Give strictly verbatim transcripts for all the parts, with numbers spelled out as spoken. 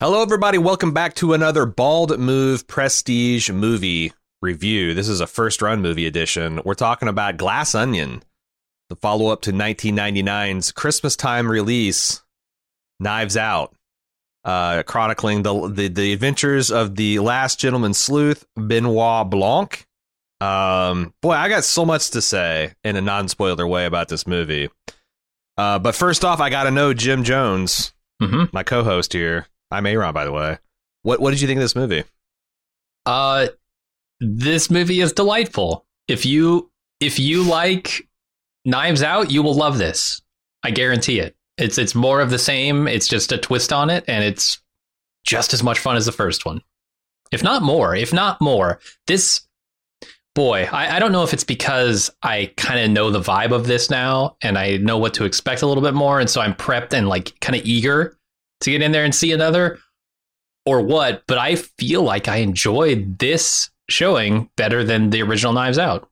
Hello, everybody. Welcome back to another Bald Move Prestige movie review. This is a first run movie edition. We're talking about Glass Onion, the follow-up to nineteen ninety-nine's Christmas time release, Knives Out, uh, chronicling the, the the adventures of the last gentleman sleuth, Benoit Blanc. Um, boy, I got so much to say in a non-spoiler way about this movie. Uh, but first off, I got to know Jim Jones, mm-hmm. my co-host here. I'm Aaron, by the way. What what did you think of this movie? Uh, this movie is delightful. If you if you like Knives Out, you will love this. I guarantee it. It's it's more of the same. It's just a twist on it, and it's just as much fun as the first one, if not more. If not more, this boy. I, I don't know if it's because I kind of know the vibe of this now, and I know what to expect a little bit more, and so I'm prepped and like kind of eager to get in there and see another, or what, but I feel like I enjoyed this showing better than the original Knives Out.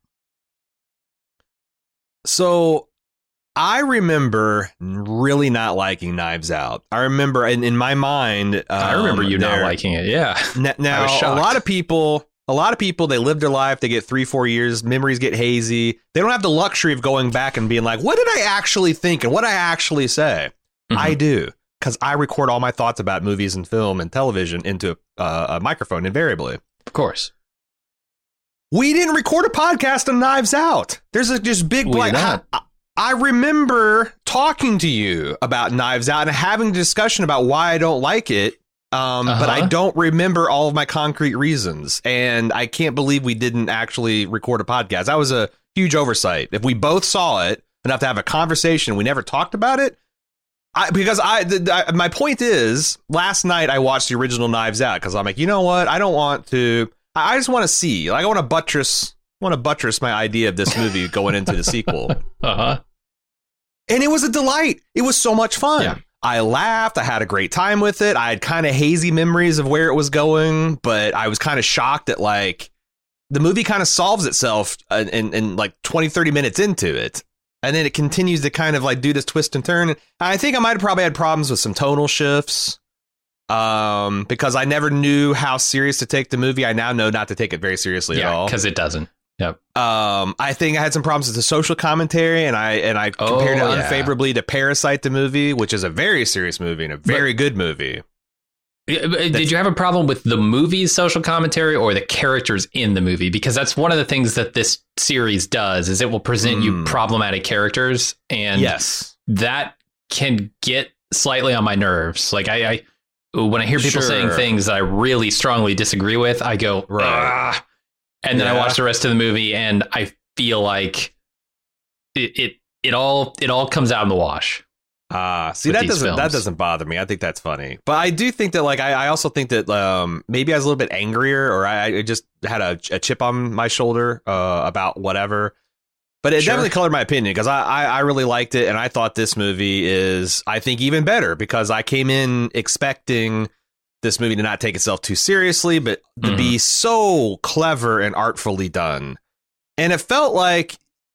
So I remember really not liking Knives Out. I remember in, in my mind, um, I remember you there, not liking it. Yeah. N- now, a lot of people, a lot of people, they live their life. They get three, four years. Memories get hazy. They don't have the luxury of going back and being like, what did I actually think? And what did I actually say? Mm-hmm. I do. Because I record all my thoughts about movies and film and television into uh, a microphone invariably. Of course. We didn't record a podcast on Knives Out. There's a just big blank. I, I remember talking to you about Knives Out and having a discussion about why I don't like it. Um, uh-huh. But I don't remember all of my concrete reasons. And I can't believe we didn't actually record a podcast. That was a huge oversight. If we both saw it enough to have a conversation, we never talked about it. I, because I, the, I, my point is, last night I watched the original Knives Out because I'm like, you know what? I don't want to. I, I just want to see. Like, I want to buttress, want to buttress my idea of this movie going into the sequel. Uh huh. And it was a delight. It was so much fun. Yeah. I laughed. I had a great time with it. I had kind of hazy memories of where it was going, but I was kind of shocked that like the movie kind of solves itself in, in, in like twenty, thirty minutes into it. And then it continues to kind of like do this twist and turn. And I think I might have probably had problems with some tonal shifts um, because I never knew how serious to take the movie. I now know not to take it very seriously yeah, at all. Because it doesn't. Yep. Um, I think I had some problems with the social commentary, and I and I compared oh, it yeah. unfavorably to Parasite, the movie, which is a very serious movie and a very but, good movie. Did that's, you have a problem with the movie's social commentary or the characters in the movie? Because that's one of the things that this series does is it will present mm. you problematic characters. And yes, that can get slightly on my nerves. Like I, I when I hear people sure. saying things that I really strongly disagree with, I go, right. ah. And then yeah. I watch the rest of the movie and I feel like it, it, it all, it all comes out in the wash. Ah, uh, see, that doesn't films. that doesn't bother me. I think that's funny. But I do think that like I, I also think that um, maybe I was a little bit angrier or I, I just had a, a chip on my shoulder uh, about whatever. But it sure. definitely colored my opinion because I, I, I really liked it. And I thought this movie is, I think, even better because I came in expecting this movie to not take itself too seriously, but to mm-hmm. be so clever and artfully done. And it felt like,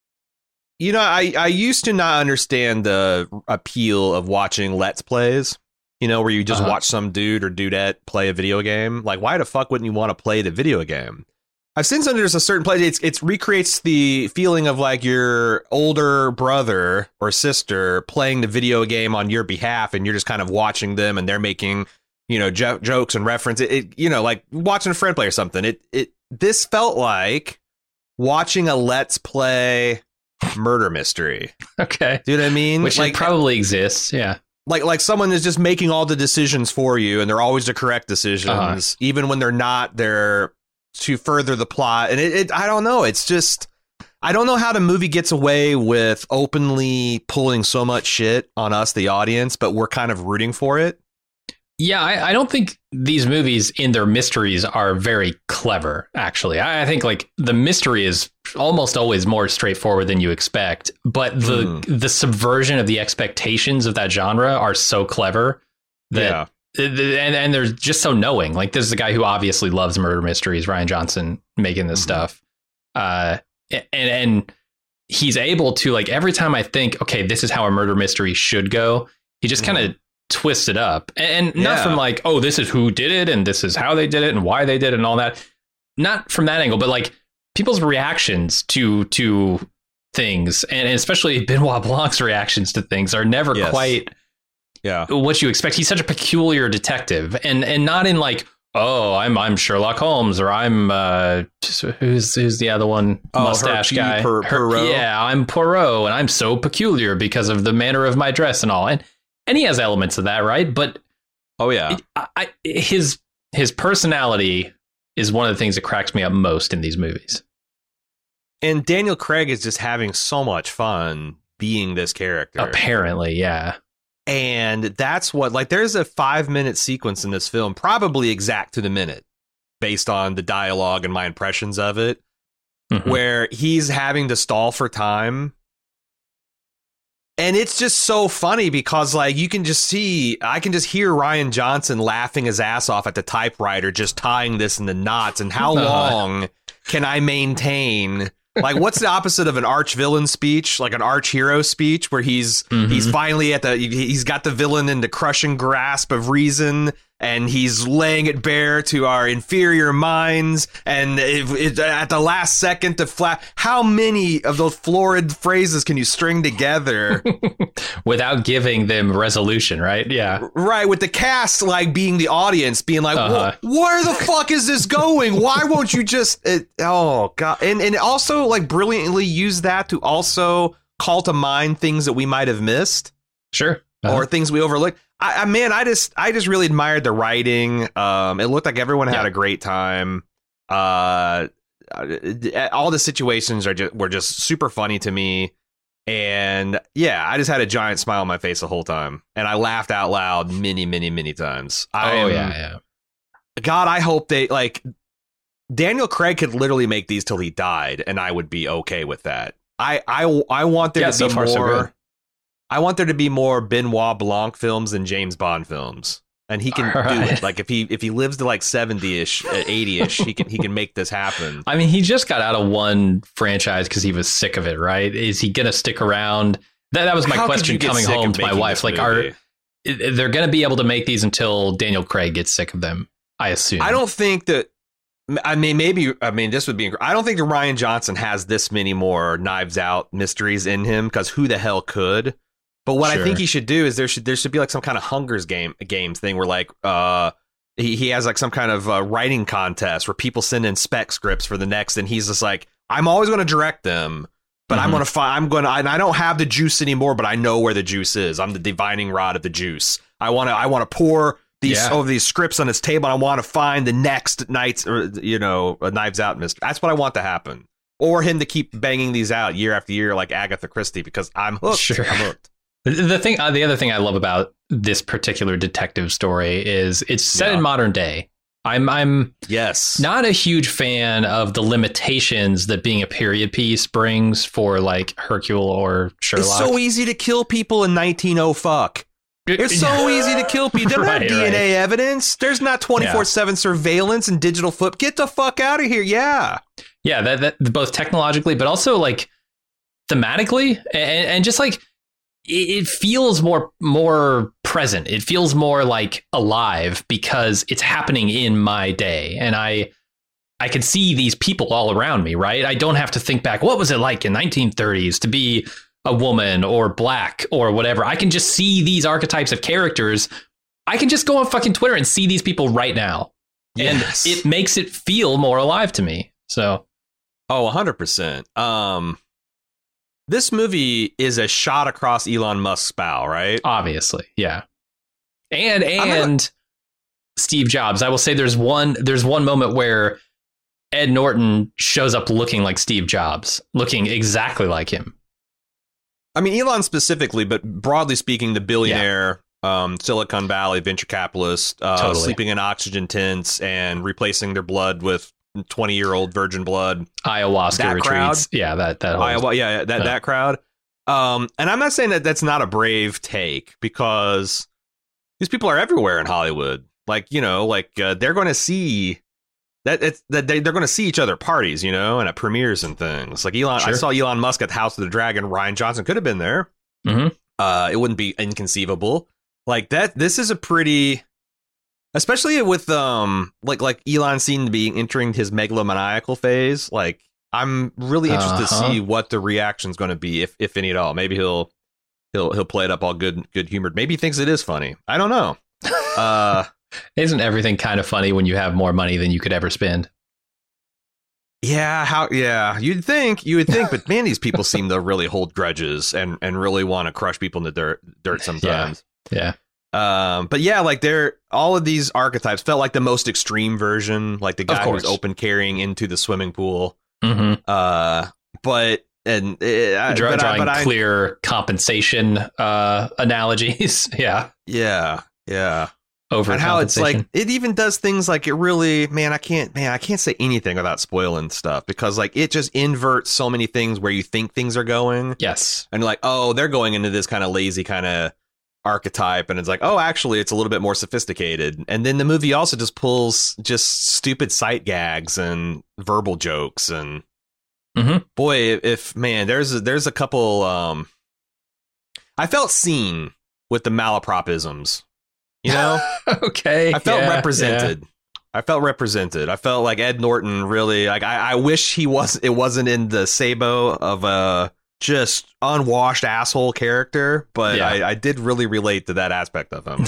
you know, I, I used to not understand the appeal of watching Let's Plays, you know, where you just uh-huh. watch some dude or dudette play a video game. Like, why the fuck wouldn't you want to play the video game? I've since under there's a certain place. It's it recreates the feeling of like your older brother or sister playing the video game on your behalf. And you're just kind of watching them and they're making, you know, jo- jokes and reference it, it, you know, like watching a friend play or something. It it this felt like watching a Let's Play murder mystery. Okay. Do you know what I mean? Which like, probably exists. Yeah. Like like someone is just making all the decisions for you and they're always the correct decisions. Uh-huh. Even when they're not, they're to further the plot. And it, it I don't know. It's just I don't know how the movie gets away with openly pulling so much shit on us, the audience, but we're kind of rooting for it. Yeah, I, I don't think these movies in their mysteries are very clever, actually. I, I think like the mystery is almost always more straightforward than you expect. But the mm. the subversion of the expectations of that genre are so clever that yeah. and, and they're just so knowing. Like this is a guy who obviously loves murder mysteries, Rian Johnson, making this mm. stuff. Uh, and and he's able to like every time I think, OK, this is how a murder mystery should go. He just mm. kind of twisted up, and not Yeah. from like, oh, this is who did it and this is how they did it and why they did it and all that. Not from that angle, but like people's reactions to to things, and especially Benoit Blanc's reactions to things are never Yes. quite Yeah. what you expect. He's such a peculiar detective, and and not in like, oh, I'm I'm Sherlock Holmes, or I'm uh who's who's the other one, Oh, mustache Hercule guy. Poir- Her- Poirot? yeah, I'm Poirot, and I'm so peculiar because of the manner of my dress and all, and and he has elements of that, right? But Oh yeah. it, I, I- his his personality is one of the things that cracks me up most in these movies. And Daniel Craig is just having so much fun being this character. Apparently, yeah. And that's what, like, there's a five minute sequence in this film, probably exact to the minute, based on the dialogue and my impressions of it, Mhm. where he's having to stall for time. And it's just so funny because, like, you can just see, I can just hear Ryan Johnson laughing his ass off at the typewriter, just tying this in the knots. And how Uh-huh. long can I maintain? Like, what's the opposite of an arch villain speech? Like an arch hero speech where he's Mhm. he's finally at the he's got the villain in the crushing grasp of reason, and he's laying it bare to our inferior minds. And if, if, at the last second to flat, how many of those florid phrases can you string together? Without giving them resolution, right? Yeah. Right, with the cast like being the audience, being like, Uh-huh. "Whoa, where the fuck is this going? Why won't you just?" It, oh god, and and also like brilliantly use that to also call to mind things that we might have missed Sure. Uh-huh. or things we overlooked. I, I man, I just I just really admired the writing. Um, it looked like everyone had Yeah. a great time. Uh, all the situations are just were just super funny to me. And yeah, I just had a giant smile on my face the whole time, and I laughed out loud many, many, many times. I oh am- yeah, yeah. God, I hope they like Daniel Craig could literally make these till he died, and I would be okay with that. I I I want there Yeah, to so be far, so more. good. I want there to be more Benoit Blanc films than James Bond films, and he can All do right. it. Like if he if he lives to like seventy ish, eighty ish, he can he can make this happen. I mean, he just got out of one franchise because he was sick of it, right? Is he going to stick around? That, that was my How could question you get coming sick home of to my making wife. this Like, are movie? they're going to be able to make these until Daniel Craig gets sick of them? I assume. I don't think that. I mean, maybe. I mean, this would be. I don't think that Ryan Johnson has this many more Knives Out mysteries in him, because who the hell could? But what I Sure. think he should do is there should there should be like some kind of Hunger's game games thing where like uh he he has like some kind of uh, writing contest where people send in spec scripts for the next, and he's just like, I'm always going to direct them, but I'm Mhm. going to find I'm going to and I don't have the juice anymore, but I know where the juice is. I'm the divining rod of the juice. I want to I want to pour these Yeah. over these scripts on his table. And I want to find the next night's or you know a Knives Out mystery. That's what I want to happen, or him to keep banging these out year after year like Agatha Christie, because I'm hooked. Sure. I'm hooked. The- The thing, uh, the other thing I love about this particular detective story is it's set Yeah. in modern day. I'm I'm Yes. not a huge fan of the limitations that being a period piece brings for like Hercule or Sherlock. It's so easy to kill people in nineteen oh fuck. It's so easy to kill people. They don't have Right, D N A right. evidence. There's not twenty-four seven surveillance and digital foot. Get the fuck out of here. Yeah. Yeah, that, that both technologically, but also like thematically, and, and just like it, it feels more more present. It feels more like alive because it's happening in my day, and I I can see these people all around me. Right, I don't have to think back. What was it like in nineteen thirties to be a woman or black or whatever? I can just see these archetypes of characters. I can just go on fucking Twitter and see these people right now, Yes. and it makes it feel more alive to me. So. Oh, one hundred percent. Um, this movie is a shot across Elon Musk's bow, right? Obviously, yeah. And I'm and not- Steve Jobs. I will say there's one there's one moment where Ed Norton shows up looking like Steve Jobs, looking exactly like him. I mean, Elon specifically, but broadly speaking, the billionaire, um, Silicon Valley venture capitalist, uh, Totally. sleeping in oxygen tents and replacing their blood with twenty-year-old virgin blood. Ayahuasca That retreats. crowd? Yeah, that that whole, Iowa, yeah, that Yeah. that crowd. Um, and I'm not saying that that's not a brave take, because these people are everywhere in Hollywood. Like, you know, like uh, they're going to see that it's that they, they're going to see each other at parties, you know, and at premieres and things. Like Elon, I Sure. saw Elon Musk at the House of the Dragon. Ryan Johnson could have been there. Mhm. Uh, it wouldn't be inconceivable. Like that. This is a pretty, especially with um, like like Elon seemed to be entering his megalomaniacal phase. Like I'm really interested uh-huh. to see what the reaction's going to be, if if any at all. Maybe he'll he'll he'll play it up all good good humored. Maybe he thinks it is funny. I don't know. Uh, Isn't everything kind of funny when you have more money than you could ever spend? Yeah, how? Yeah, you'd think, you would think, but man, these people seem to really hold grudges and and really want to crush people in the dirt dirt sometimes. Yeah. yeah. Um. But yeah, like they're all of these archetypes felt like the most extreme version, like the guy who's open carrying into the swimming pool. Mm-hmm. Uh. But and uh, Draw, but drawing I, but clear I, compensation uh analogies. yeah. Yeah. Yeah. Over and how it's like it even does things like it really man I can't man I can't say anything without spoiling stuff because like it just inverts so many things where you think things are going. Yes. And like, oh, they're going into this kind of lazy kind of archetype, and it's like, oh, actually it's a little bit more sophisticated. And then the movie also just pulls just stupid sight gags and verbal jokes, and mm-hmm. boy, if, if man there's a, there's a couple um I felt seen with the malapropisms. You know, okay. I felt yeah, represented. Yeah. I felt represented. I felt like Ed Norton really like. I, I wish he was. It wasn't in the Sabo of a just unwashed asshole character, but yeah. I, I did really relate to that aspect of him.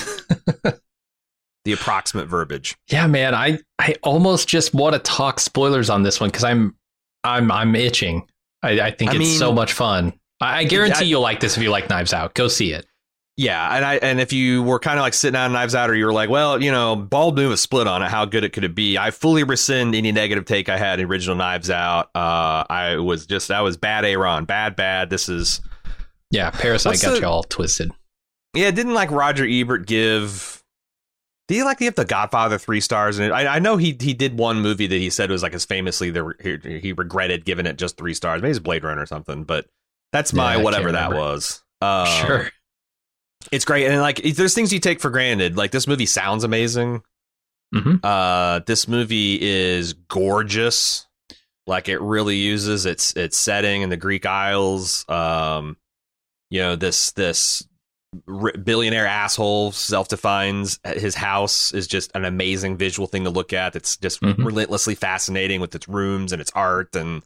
The approximate verbiage. Yeah, man. I I almost just want to talk spoilers on this one because I'm I'm I'm itching. I, I think I it's mean, so much fun. I, I guarantee I, you'll like this if you like Knives Out. Go see it. Yeah, and I and if you were kind of like sitting on Knives Out, or you were like, well, you know, Bald Move is split on it, how good it could it be? I fully rescind any negative take I had in original Knives Out. Uh, I was just that was bad, Aaron, bad, bad. This is yeah, Parasite got the, you all twisted. Yeah, didn't like Roger Ebert give? Do you like give The Godfather three stars? And I, I know he he did one movie that he said was like as famously the he, he regretted giving it just three stars. Maybe it's Blade Runner or something, but that's my yeah, whatever that was. Um, sure. It's great, and like there's things you take for granted. Like this movie sounds amazing. Mm-hmm. Uh, this movie is gorgeous. Like it really uses its its setting in the Greek Isles. Um, you know this this billionaire asshole self-defines his house is just an amazing visual thing to look at. It's just mm-hmm. relentlessly fascinating with its rooms and its art, and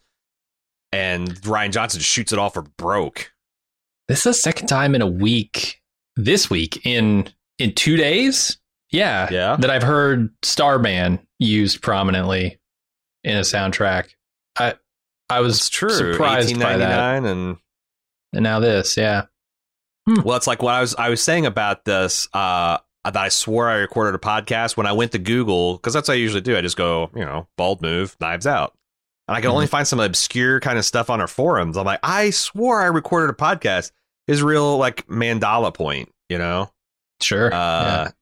and Rian Johnson just shoots it all for broke. This is the second time in a week. This week in in two days, yeah, yeah, that I've heard Starman used prominently in a soundtrack. I I was That's true. surprised by that, and and now this, yeah. Hmm. Well, it's like what I was I was saying about this. Uh, that I swore I recorded a podcast when I went to Google, because that's what I usually do. I just go, you know, Bald Move, Knives Out, and I can mm-hmm. only find some obscure kind of stuff on our forums. I'm like, I swore I recorded a podcast. His real like mandala point, you know? Sure. Uh, yeah.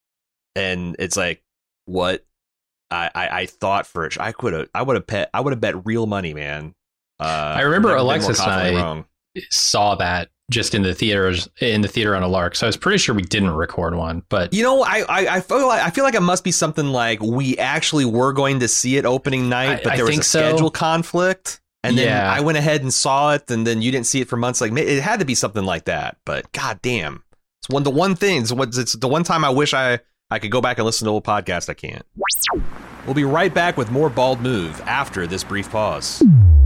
And it's like what I, I, I thought for it. I could have I would have bet I would have bet real money, man. Uh, I remember Alexis and I wrong. saw that just in the theaters in the theater on a lark. So I was pretty sure we didn't record one, but you know, I I, I feel like I feel like it must be something like we actually were going to see it opening night, I, but there I was a so. schedule conflict. And then yeah. I went ahead and saw it, and then you didn't see it for months. Like it had to be something like that. But goddamn, it's one the one thing. It's, what, it's the one time I wish I, I could go back and listen to old podcast. I can't. We'll be right back with more Bald Move after this brief pause.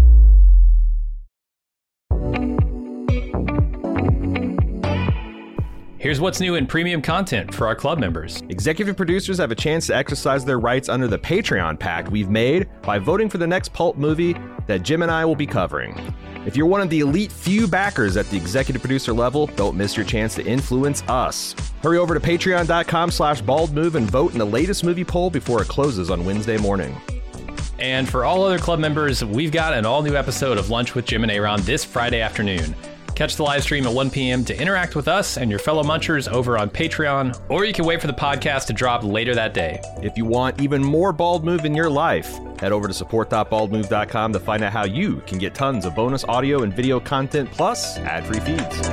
Here's what's new in premium content for our club members. Executive producers have a chance to exercise their rights under the Patreon pact we've made by voting for the next pulp movie that Jim and I will be covering. If you're one of the elite few backers at the executive producer level, don't miss your chance to influence us. Hurry over to patreon.com slash baldmove and vote in the latest movie poll before it closes on Wednesday morning. And for all other club members, we've got an all-new episode of Lunch with Jim and Aaron this Friday afternoon. Catch the live stream at one p.m. to interact with us and your fellow munchers over on Patreon, or you can wait for the podcast to drop later that day. If you want even more Bald Move in your life, head over to support dot bald move dot com to find out how you can get tons of bonus audio and video content plus ad-free feeds.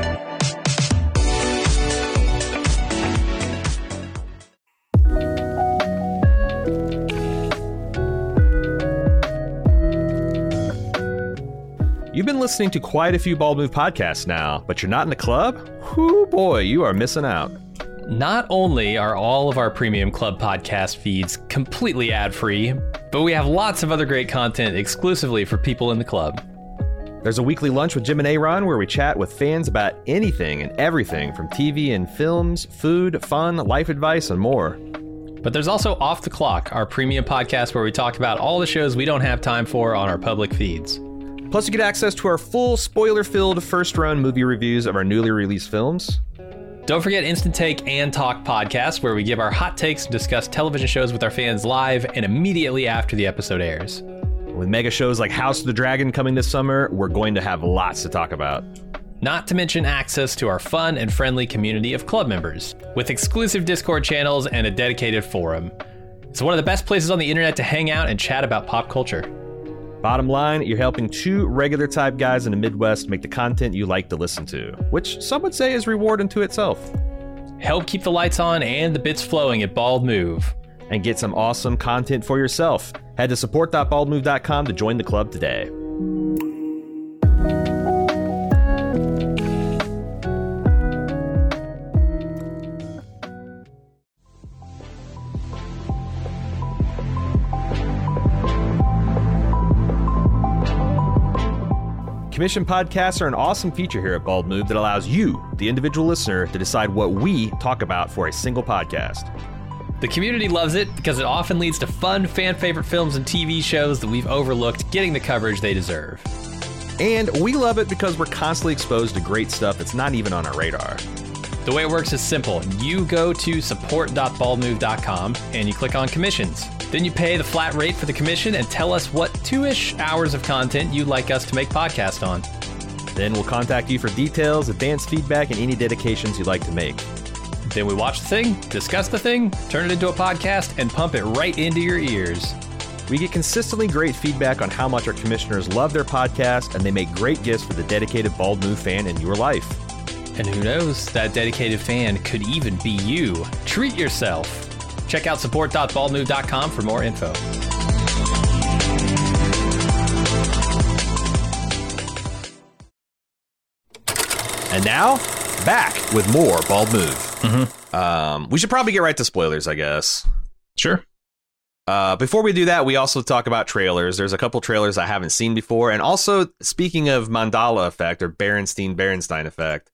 You've been listening to quite a few Bald Move podcasts now, but you're not in the club? Whoo boy, you are missing out. Not only are all of our Premium Club podcast feeds completely ad-free, but we have lots of other great content exclusively for people in the club. There's a weekly lunch with Jim and Aaron where we chat with fans about anything and everything from T V and films, food, fun, life advice, and more. But there's also Off the Clock, our premium podcast where we talk about all the shows we don't have time for on our public feeds. Plus, you get access to our full spoiler-filled first-run movie reviews of our newly released films. Don't forget Instant Take and Talk podcasts, where we give our hot takes and discuss television shows with our fans live and immediately after the episode airs. With mega shows like House of the Dragon coming this summer, we're going to have lots to talk about. Not to mention access to our fun and friendly community of club members, with exclusive Discord channels and a dedicated forum. It's one of the best places on the internet to hang out and chat about pop culture. Bottom line, you're helping two regular type guys in the Midwest make the content you like to listen to, which some would say is reward unto itself. Help keep the lights on and the bits flowing at Bald Move. And get some awesome content for yourself. Head to support dot bald move dot com to join the club today. Commission podcasts are an awesome feature here at Bald Move that allows you, the individual listener, to decide what we talk about for a single podcast. The community loves it because it often leads to fun, fan-favorite films and T V shows that we've overlooked getting the coverage they deserve. And we love it because we're constantly exposed to great stuff that's not even on our radar. The way it works is simple. You go to support dot bald move dot com and you click on commissions. Then you pay the flat rate for the commission and tell us what two-ish hours of content you'd like us to make podcast on. Then we'll contact you for details, advanced feedback, and any dedications you'd like to make. Then we watch the thing, discuss the thing, turn it into a podcast, and pump it right into your ears. We get consistently great feedback on how much our commissioners love their podcast, and they make great gifts for the dedicated Bald Move fan in your life. And who knows, that dedicated fan could even be you. Treat yourself. Check out support dot bald move dot com for more info. And now, back with more Bald Move. Mm-hmm. Um, we should probably get right to spoilers, I guess. Sure. Uh, before we do that, we also talk about trailers. There's a couple trailers I haven't seen before. And also, speaking of Mandela effect or Berenstein-Berenstein effect,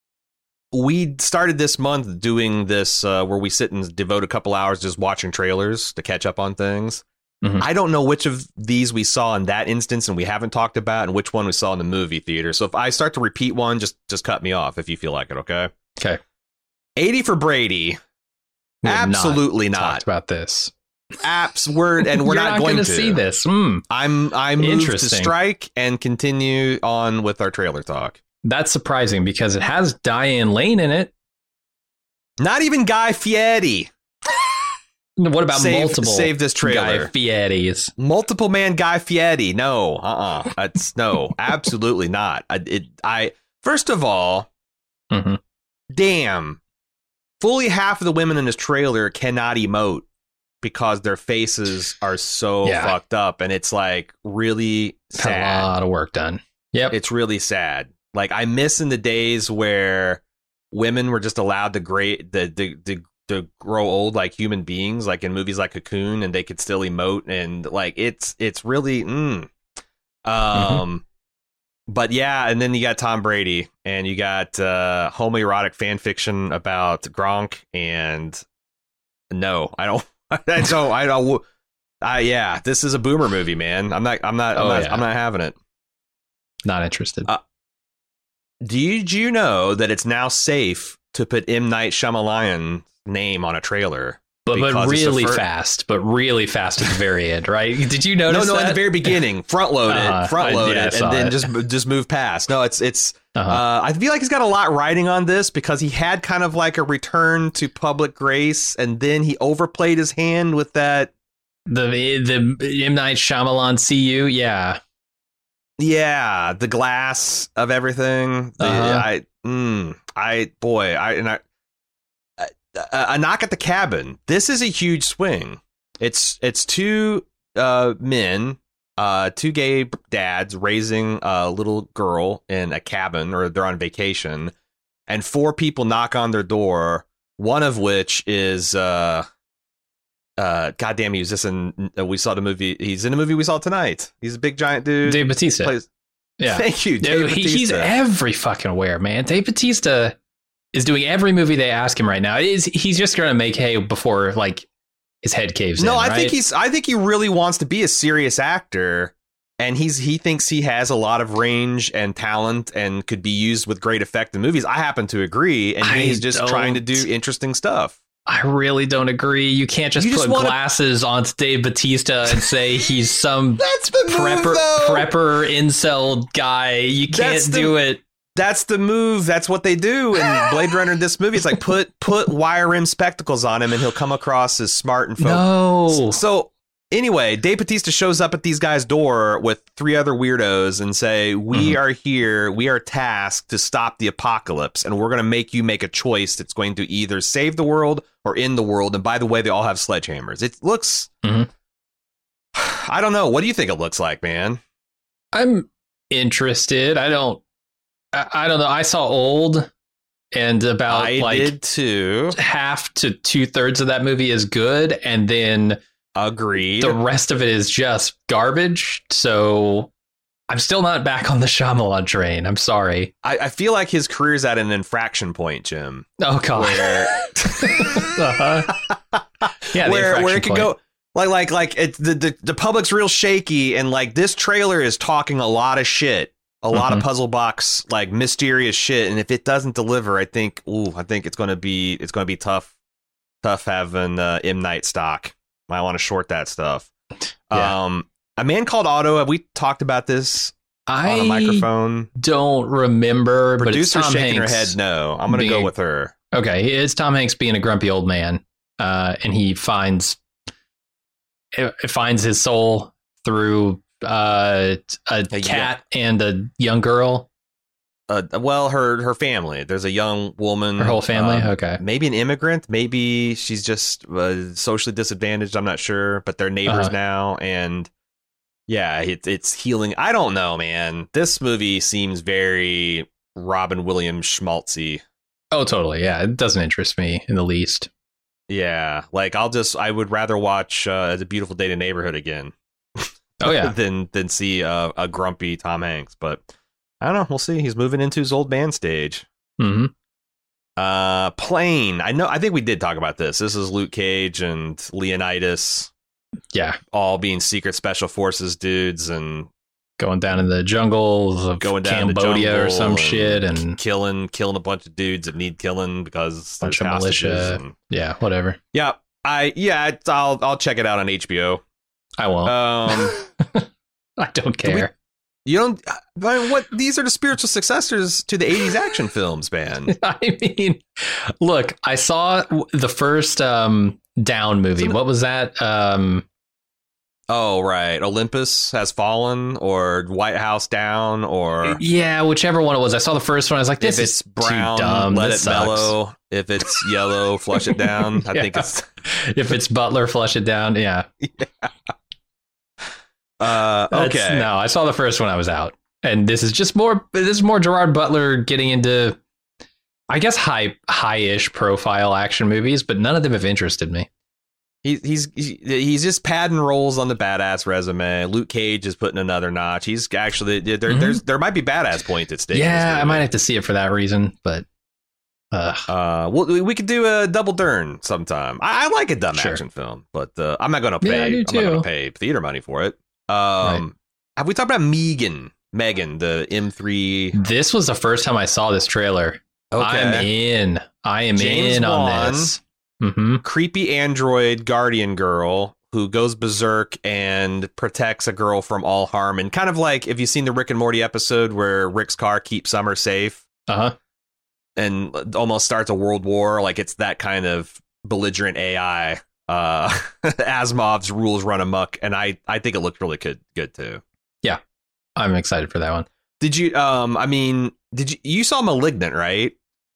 we started this month doing this uh, where we sit and devote a couple hours just watching trailers to catch up on things. Mm-hmm. I don't know which of these we saw in that instance and we haven't talked about and which one we saw in the movie theater. So if I start to repeat one, just just cut me off if you feel like it, okay? Okay. eighty for Brady. We Absolutely not. not. Talked about this. Apps word and we're You're not, not going to see this. Mm. I'm I moved to Interesting. strike and continue on with our trailer talk. That's surprising because it has Diane Lane in it. Not even Guy Fieri. What about Save- multiple save this trailer. Guy Fieri's? Multiple man Guy Fieri. No, uh-uh. That's no, absolutely not. I, it, I first of all, Mm-hmm. damn, fully half of the women in this trailer cannot emote because their faces are so Yeah. fucked up, and it's like really Had a sad. lot of work done. Yep. It's really sad. Like I miss in the days where women were just allowed to great the the the to grow old like human beings, like in movies like Cocoon, and they could still emote, and like it's it's really mm. um mm-hmm. But yeah, and then you got Tom Brady and you got uh homoerotic fan fiction about Gronk, and no, I don't I don't I don't I yeah, this is a boomer movie, man. I'm not I'm not I'm, Oh, not, yeah. I'm not having it. Not interested. Uh, Did you know that it's now safe to put M. Night Shyamalan name on a trailer? but but because it's the really fir- fast. But really fast at the very end, right? Did you No, notice no, that? at the very beginning, front load Uh-huh. it, front load I- yeah, I it, saw and then it. just just move past. No, it's it's. Uh-huh. Uh, I feel like he's got a lot riding on this because he had kind of like a return to public grace, and then he overplayed his hand with that. the the M. Night Shyamalan C U, yeah. Yeah, the glass of everything. The, Uh-huh. I, mm, I, boy, I, and I, a, a knock at the cabin. This is a huge swing. It's, it's two uh, men, uh, two gay dads raising a little girl in a cabin, or they're on vacation, and four people knock on their door One of which is, uh, uh, goddamn, he was just in. Uh, we saw the movie. He's in the movie we saw tonight. He's a big giant dude. Dave Bautista. Plays, yeah, thank you, Dave Dude, he, he's Bautista. every fucking where, man. Dave Bautista is doing every movie they ask him right now. Is he's just going to make hay before like his head caves No, in? I right? think he's. I think he really wants to be a serious actor, and he's. He thinks he has a lot of range and talent, and could be used with great effect in movies. I happen to agree, and I he's just don't. trying to do interesting stuff. I really don't agree. You can't just You just put wanna- glasses on Dave Bautista and say he's some That's the prepper, move, though. prepper, incel guy. You can't That's the- do it. That's the move. That's what they do in Blade Runner. In this movie, it's like put put wire rim spectacles on him, and he'll come across as smart and focused. No. So anyway, Dave Bautista shows up at these guys' door with three other weirdos and say, "We Mhm. are here. We are tasked to stop the apocalypse, and we're going to make you make a choice that's going to either save the world or end the world." And by the way, they all have sledgehammers. It looks. Mhm. I don't know. What do you think it looks like, man? I'm interested. I don't. I, I don't know. I saw Old, and about I like did too. half to two thirds of that movie is good, and then Agreed. the rest of it is just garbage. So I'm still not back on the Shyamalan train. I'm sorry. I, I feel like his career's at an infraction point, Jim. Oh god. Where, uh-huh. Yeah, the where, where infraction it could point. go like like like it's the, the the public's real shaky, and like this trailer is talking a lot of shit, a lot of Mhm. puzzle box like mysterious shit, and if it doesn't deliver, I think ooh, I think it's gonna be it's gonna be tough, tough having uh, M Night stock. I want to short that stuff. Yeah. Um, A Man Called Otto. Have we talked about this I on a microphone? don't remember, but it's Producer Tom shaking Hanks. her head. No, I'm gonna go being- with her. Okay, it's Tom Hanks being a grumpy old man, uh, and he finds it, it finds his soul through uh, a A cat and a young girl. Uh, well, her her family. There's a young woman. Her whole family. um, Okay, Maybe an immigrant. Maybe she's just uh, socially disadvantaged. I'm not sure, but they're neighbors Uh-huh. now, and yeah, it, it's healing. I don't know, man. This movie seems very Robin Williams schmaltzy. oh totally. Yeah, it doesn't interest me in the least. Yeah, like I'll just I would rather watch uh, It's a Beautiful Day in the Neighborhood again. Oh yeah, than than see a, a grumpy Tom Hanks. But I don't know. We'll see. He's moving into his old man stage. hmm Uh, Plane. I know. I think we did talk about this. This is Luke Cage and Leonidas yeah, all being secret special forces dudes and going down in the jungles of going down the Cambodia or jungle some and shit, and killing killing a bunch of dudes that need killing because Bunch there's of hostages militia. and- yeah, whatever. yeah, I yeah. It's, I'll I'll check it out on H B O. I won't. Um, I don't do we- care. you don't. But what? These are the spiritual successors to the eighties action films, man. I mean, look, I saw w- the first um, Down movie. Some of- What was that? Um, Oh, right. Olympus Has Fallen or White House Down or yeah, whichever one it was. I saw the first one. I was like, this if is it's brown, too dumb. let This it sucks. mellow. If it's yellow, flush it down. I Yeah. think it's If it's Butler, flush it down. Yeah. uh That's- okay. No, I saw the first one. I was out, and this is just more. This is more Gerard Butler getting into, I guess, high high-ish profile action movies, but none of them have interested me. He, he's he's he's just padding roles on the badass resume. Luke Cage is putting another notch. He's actually there. Mhm. There's there might be badass points at stake. in this Yeah, I movie. might have to see it for that reason, but uh, Uh, well, we- we could do a double turn sometime. I, I like a dumb Sure. action film, but uh, I'm not gonna Yeah, pay. I do I'm not gonna too. pay theater money for it. Um, Right. have we talked about Megan? Megan, the M three. this was the first time I saw this trailer. I'm in. I am James in on Wan. this. Mm-hmm. Creepy android guardian girl who goes berserk and protects a girl from all harm, and kind of like if you've seen the Rick and Morty episode where Rick's car keeps Summer safe Uh huh. and almost starts a world war. Like it's that kind of belligerent A I. Uh, Asimov's rules run amok, and I I think it looked really good good too. I'm excited for that one. Did you? Um, I mean, did you? You saw Malignant, right?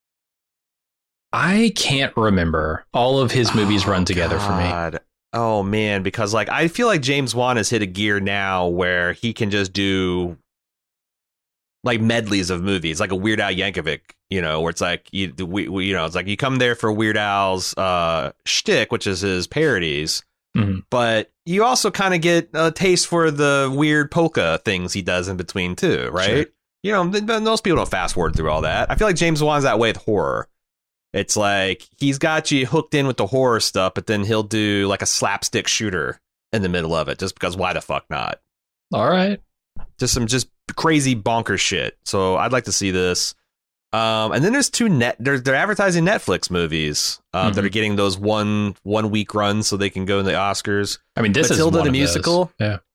I can't remember. All of his movies Oh, run together for me. God. Oh man, because like I feel like James Wan has hit a gear now where he can just do like medleys of movies, like a Weird Al Yankovic, you know, where it's like you we, we you know it's like you come there for Weird Al's uh shtick, which is his parodies, mm-hmm. but you also kind of get a taste for the weird polka things he does in between too, right? Sure. You know, most people don't fast forward through all that. I feel like James Wan's that way with horror. It's like he's got you hooked in with the horror stuff, but then he'll do like a slapstick shooter in the middle of it, just because why the fuck not? All right. Just some just crazy bonkers shit. So I'd like to see this. Um, and then there's two net. They're they're advertising Netflix movies uh, mm-hmm. that are getting those one one week runs so they can go in the Oscars. I mean, this Matilda is one the of musical. Those. Yeah.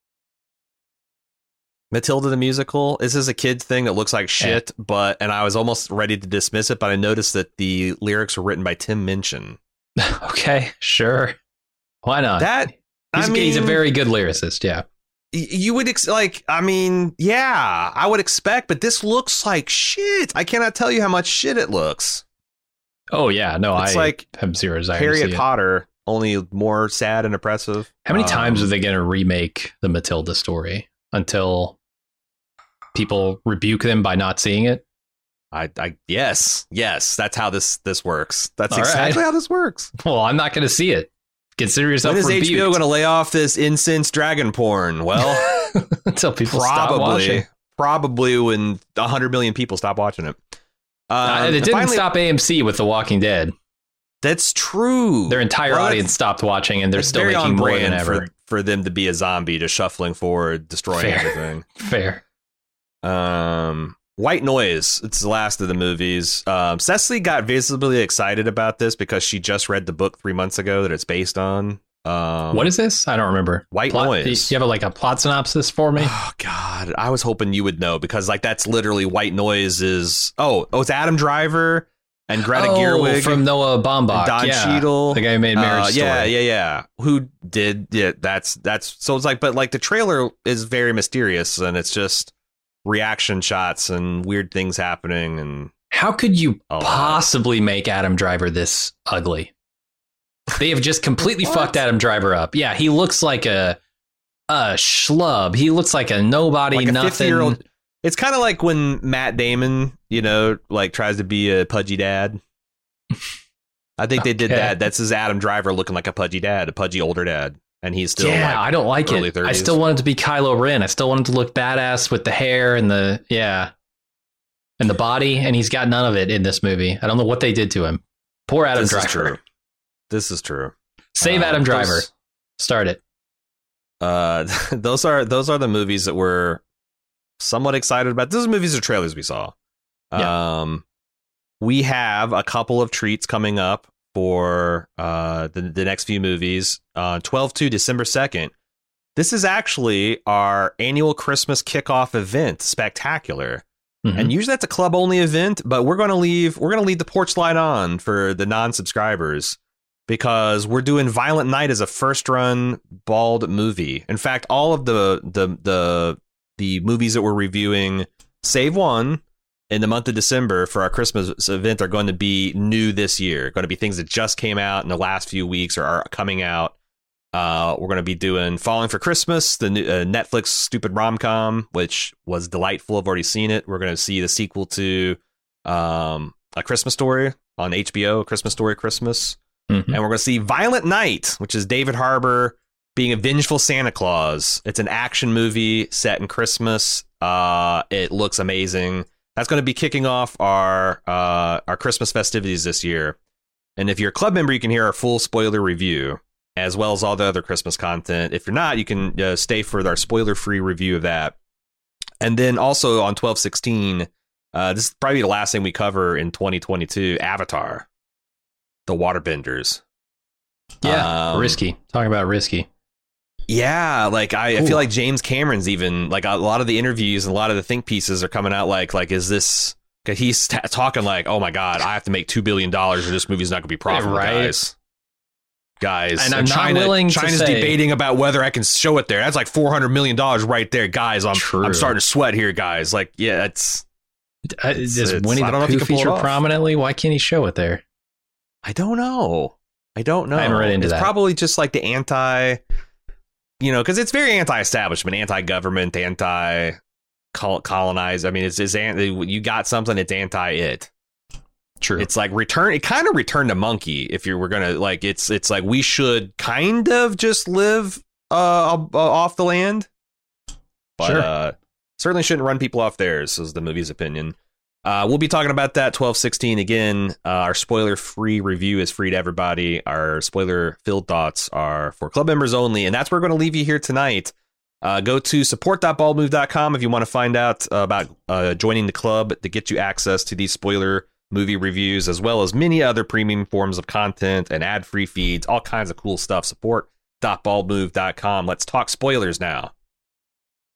Matilda the musical. This is a kid thing that looks like shit, yeah. but and I was almost ready to dismiss it, but I noticed that the lyrics were written by Tim Minchin. Okay, sure. Why not? That he's, I mean, he's a very good lyricist. Yeah. You would ex- like, I mean, yeah, I would expect, but this looks like shit. I cannot tell you how much shit it looks. Oh yeah, no, it's I like have zero desire Harriet to see Potter, it. Only more sad and oppressive. How many um, times are they going to remake the Matilda story until people rebuke them by not seeing it? I, I yes, yes, that's how this this works. That's All exactly right. how this works. Well, I'm not going to see it. Consider yourself When is rebuked. H B O going to lay off this incense dragon porn? Well, until people stop watching. Probably when a hundred million people stop watching it. Um, uh, it didn't finally, stop A M C with The Walking Dead. That's true. Their entire well, audience stopped watching, and they're still very making on more brand than ever. For, for them to be a zombie, just shuffling forward, destroying Fair. everything. Fair. Um, White Noise. It's the last of the movies. Um, Cecily got visibly excited about this because she just read the book three months ago that it's based on. Um, what is this? I don't remember. White plot, Noise. You have a, like a plot synopsis for me? Oh God, I was hoping you would know because like that's literally White Noise is. Oh, oh, it's Adam Driver and Greta oh, Gerwig from Noah Baumbach. Don yeah. Cheadle, the guy who made Marriage uh, Story. Yeah, yeah, yeah. Who did? Yeah, that's that's. So it's like, but like the trailer is very mysterious and it's just reaction shots and weird things happening. And how could you oh, possibly make Adam Driver this ugly? They have just completely fucked Adam Driver up. Yeah, he looks like a a schlub. He looks like a nobody, like a nothing. fifty-year-old. It's kind of like when Matt Damon, you know, like tries to be a pudgy dad. I think they did Okay. that. That's his Adam Driver looking like a pudgy dad, a pudgy older dad. And he's still yeah, like I don't like early it. thirties. I still want it to be Kylo Ren. I still want him to look badass with the hair and the, yeah, and the body. And he's got none of it in this movie. I don't know what they did to him. Poor Adam this Driver. Is true. This is true. Save uh, Adam Driver. Those, Start it. Uh, those are those are the movies that we're somewhat excited about. Those are movies or trailers we saw. Yeah. Um, we have a couple of treats coming up for uh the, the next few movies. Uh, twelve two December second. This is actually our annual Christmas kickoff event, Spectacular. Mm-hmm. And usually that's a club only event, but we're going to leave we're going to leave the porch light on for the non-subscribers because we're doing Violent Night as a first run bald movie. In fact, all of the the the the movies that we're reviewing, save one, in the month of December for our Christmas event are going to be new this year. Going to be things that just came out in the last few weeks or are coming out. Uh, we're going to be doing Falling for Christmas, the new, uh, Netflix stupid rom-com, which was delightful. I've already seen it. We're going to see the sequel to um, A Christmas Story on H B O, A Christmas Story Christmas. Mm-hmm. And we're going to see Violent Night, which is David Harbour being a vengeful Santa Claus. It's an action movie set in Christmas. Uh, it looks amazing. That's going to be kicking off our uh, our Christmas festivities this year. And if you're a club member, you can hear our full spoiler review, as well as all the other Christmas content. If you're not, you can uh, stay for our spoiler-free review of that. And then also on twelve sixteen, uh, this is probably the last thing we cover in twenty twenty-two, Avatar, The Waterbenders. Yeah, um, risky. Talking about risky. Yeah, like I, I feel like James Cameron's even like a lot of the interviews and a lot of the think pieces are coming out like like is this? Cause he's t- talking like, oh my god, I have to make two billion dollars or this movie's not going to be profitable, right. guys. Guys, and I'm not China, willing China's to say, debating about whether I can show it there. That's like four hundred million dollars right there, guys. I'm True. I'm starting to sweat here, guys. Like, yeah, it's. Uh, it's does it's, Winnie I don't know the if you Pooh can pull it feature off. prominently? Why can't he show it there? I don't know. I don't know. I haven't read into it's that. Probably just like the anti, you know, because it's very anti-establishment, anti-government, anti. col- colonize. I mean, it's, it's an- you got something. It's anti it. True. It's like return. It kind of returned to monkey. If you were gonna like, it's it's like we should kind of just live uh, off the land, but sure. uh, certainly shouldn't run people off theirs. Is the movie's opinion. Uh, we'll be talking about that twelve sixteen again. Uh, our spoiler free review is free to everybody. Our spoiler filled thoughts are for club members only, and that's where we're going to leave you here tonight. Uh, go to support dot bald move dot com if you want to find out uh, about uh, joining the club to get you access to these spoiler movie reviews, as well as many other premium forms of content and ad-free feeds, all kinds of cool stuff. support dot bald move dot com. Let's talk spoilers now.